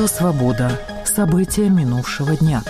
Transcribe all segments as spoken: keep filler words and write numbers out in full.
Радио «Свобода». События минувшего дня.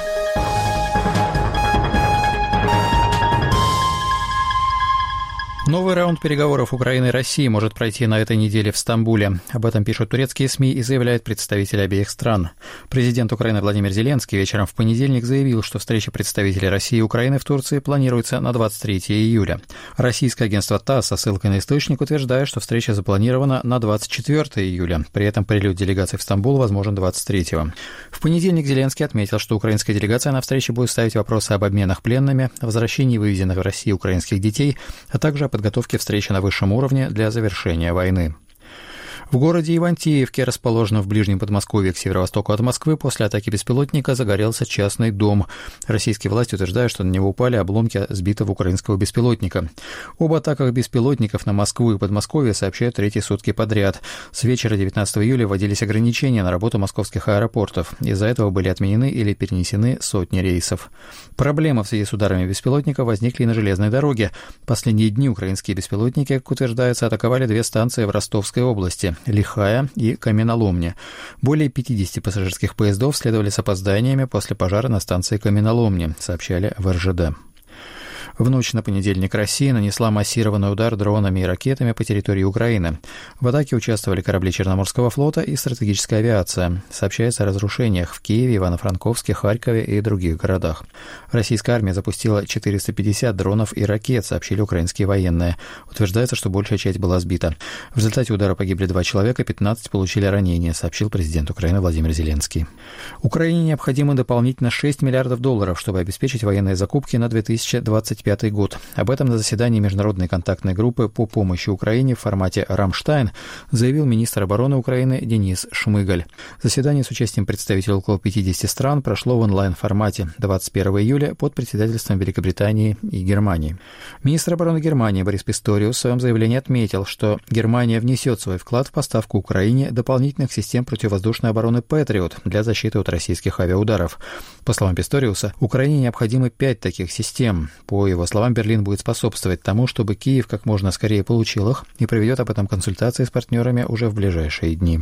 Новый раунд переговоров Украины и России может пройти на этой неделе в Стамбуле. Об этом пишут турецкие СМИ и заявляют представители обеих стран. Президент Украины Владимир Зеленский вечером в понедельник заявил, что встреча представителей России и Украины в Турции планируется на двадцать третьего июля. Российское агентство ТАСС со ссылкой на источник утверждает, что встреча запланирована на двадцать четвёртого июля. При этом прилет делегации в Стамбул возможен двадцать третьего. В понедельник Зеленский отметил, что украинская делегация на встрече будет ставить вопросы об обменах пленными, возвращении вывезенных в Россию украинских детей, а также о подготовке встречи на высшем уровне для завершения войны. В городе Ивантеевке, расположенном в ближнем Подмосковье к северо-востоку от Москвы, после атаки беспилотника загорелся частный дом. Российские власти утверждают, что на него упали обломки сбитого украинского беспилотника. Об атаках беспилотников на Москву и Подмосковье сообщают третьи сутки подряд. С вечера девятнадцатого июля вводились ограничения на работу московских аэропортов. Из-за этого были отменены или перенесены сотни рейсов. Проблемы в связи с ударами беспилотника возникли и на железной дороге. Последние дни украинские беспилотники, как утверждается, атаковали две станции в Ростовской области – Лихая и Каменоломня. Более пятидесяти пассажирских поездов следовали с опозданиями после пожара на станции Каменоломня, сообщали в эр жэ дэ. В ночь на понедельник Россия нанесла массированный удар дронами и ракетами по территории Украины. В атаке участвовали корабли Черноморского флота и стратегическая авиация. Сообщается о разрушениях в Киеве, Ивано-Франковске, Харькове и других городах. Российская армия запустила четыреста пятьдесят дронов и ракет, сообщили украинские военные. Утверждается, что большая часть была сбита. В результате удара погибли два человека, пятнадцать получили ранения, сообщил президент Украины Владимир Зеленский. Украине необходимо дополнительно шесть миллиардов долларов, чтобы обеспечить военные закупки на две тысячи двадцать пятый год. Об этом на заседании Международной контактной группы по помощи Украине в формате «Рамштайн» заявил министр обороны Украины Денис Шмыгаль. Заседание с участием представителей около пятидесяти стран прошло в онлайн-формате двадцать первого июля под председательством Великобритании и Германии. Министр обороны Германии Борис Писториус в своем заявлении отметил, что Германия внесет свой вклад в поставку Украине дополнительных систем противовоздушной обороны «Патриот» для защиты от российских авиаударов. По словам Писториуса, Украине необходимы пять таких систем. По его словам, Берлин будет способствовать тому, чтобы Киев как можно скорее получил их и проведет об этом консультации с партнерами уже в ближайшие дни.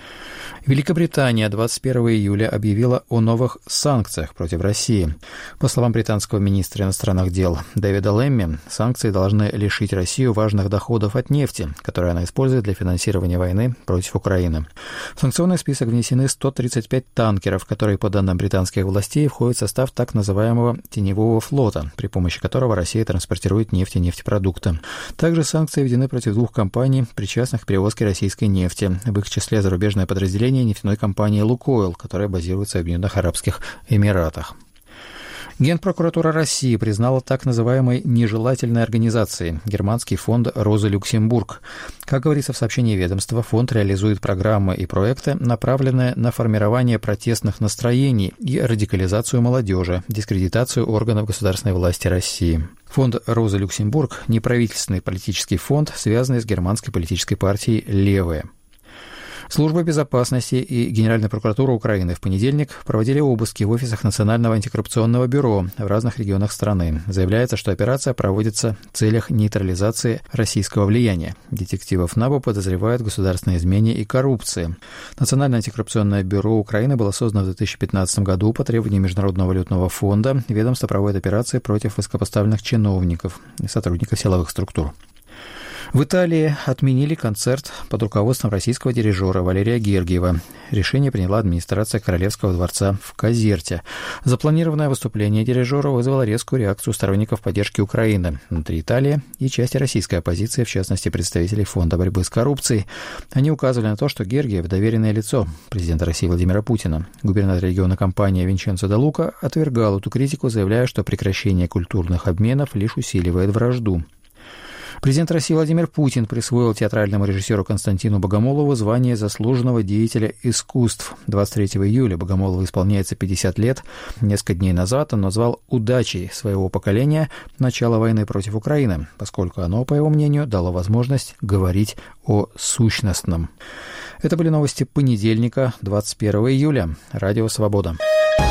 Великобритания двадцать первого июля объявила о новых санкциях против России. По словам британского министра иностранных дел Дэвида Лэмми, санкции должны лишить Россию важных доходов от нефти, которые она использует для финансирования войны против Украины. В санкционный список внесены сто тридцать пять танкеров, которые, по данным британских властей, входят в состав так называемого теневого флота, при помощи которого Россия транспортирует нефть и нефтепродукты. Также санкции введены против двух компаний, причастных к перевозке российской нефти. В их числе зарубежное подразделение нефтяной компании «Лукойл», которая базируется в Объединенных Арабских Эмиратах. Генпрокуратура России признала так называемой нежелательной организацией германский фонд «Роза Люксембург». Как говорится в сообщении ведомства, фонд реализует программы и проекты, направленные на формирование протестных настроений и радикализацию молодежи, дискредитацию органов государственной власти России. Фонд «Роза Люксембург» – неправительственный политический фонд, связанный с германской политической партией «Левые». Служба безопасности и Генеральная прокуратура Украины в понедельник проводили обыски в офисах Национального антикоррупционного бюро в разных регионах страны. Заявляется, что операция проводится в целях нейтрализации российского влияния. Детективов НАБУ подозревают в государственной измене и коррупции. Национальное антикоррупционное бюро Украины было создано в две тысячи пятнадцатом году по требованию Международного валютного фонда. Ведомство проводит операции против высокопоставленных чиновников и сотрудников силовых структур. В Италии отменили концерт под руководством российского дирижера Валерия Гергиева. Решение приняла администрация Королевского дворца в Казерте. Запланированное выступление дирижера вызвало резкую реакцию сторонников поддержки Украины внутри Италии и части российской оппозиции, в частности, представителей Фонда борьбы с коррупцией. Они указывали на то, что Гергиев – доверенное лицо президента России Владимира Путина. Губернатор региона компании Винченцо де Лука отвергал эту критику, заявляя, что прекращение культурных обменов лишь усиливает вражду. Президент России Владимир Путин присвоил театральному режиссеру Константину Богомолову звание заслуженного деятеля искусств. двадцать третьего июля Богомолову исполняется пятьдесят лет. Несколько дней назад он назвал удачей своего поколения начало войны против Украины, поскольку оно, по его мнению, дало возможность говорить о сущностном. Это были новости понедельника, двадцать первого июля. Радио «Свобода».